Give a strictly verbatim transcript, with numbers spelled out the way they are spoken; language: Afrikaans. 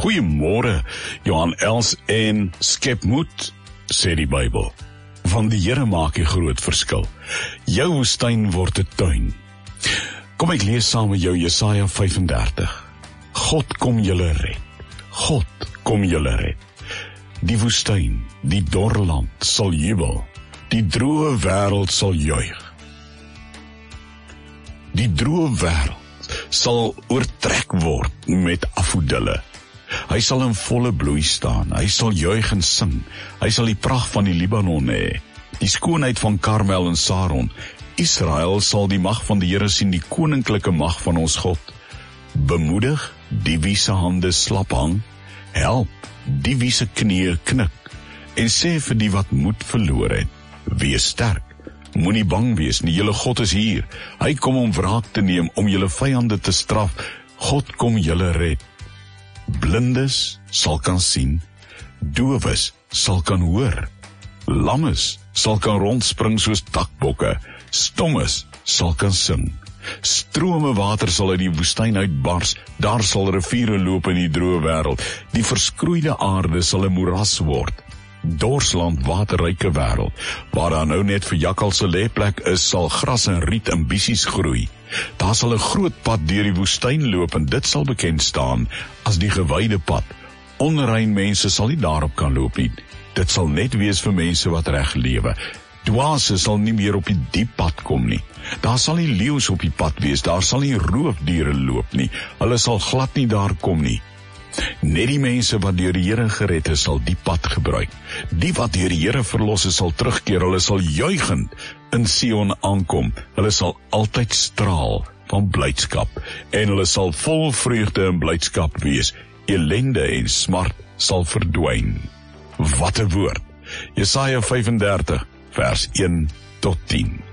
Goeiemôre, Johan Els en skep moed, sê die Bybel. Want die Here maak die groot verskil. Jou woestyn word 'n tuin. Kom ek lees saam met jou Jesaja vyf en dertig. God kom julle red. God kom julle red. Die woestyn, die dorre land sal jubel. Die droë wêreld sal juig. Die droë wêreld sal oortrek word met afodille. Hy sal in volle bloei staan, hy sal juig en sing, hy sal die pragt van die Libanon hê, die skoonheid van Karmel en Saron. Israel sal die mag van die Here sien, die koninklike mag van ons God. Bemoedig die wie se hande slap hang, help die wie se knieë knik, en sê vir die wat moed verloor het, wees sterk, moenie bang wees nie, julle God is hier, hy kom om wraak te neem, om julle vyande te straf, God kom julle red. Blindes sal kan sien, dowes sal kan hoor, lammes sal kan rondspring soos dakbokke, stommes sal kan sing. Strome water sal uit die woestyn uitbars, daar sal riviere loop in die droë wêreld, die verskroeide aarde sal 'n moeras word. Dorsland, waterryke wêreld, waar daar nou net vir jakkals 'n lêplek is, sal gras en riet en bissies groei. Daar sal 'n groot pad deur die woestyn loop en dit sal bekend staan as die gewyde pad. Onrein mense sal nie daarop kan loop nie. Dit sal net wees vir mense wat reg lewe. Dwaase sal nie meer op die diep pad kom nie. Daar sal nie leeu's op die pad wees, daar sal nie roofdiere loop nie. Hulle sal glad nie daar kom nie. Net die mense wat deur die Here gered is, sal die pad gebruik. Die wat deur die Here verlos is, sal terugkeer. Hulle sal juigend in Sion aankom. Hulle sal altyd straal van blydskap en hulle sal vol vreugde en blydskap wees. Ellende en smart sal verdwyn. Wat 'n woord. Jesaja vyf en dertig vers een tot tien.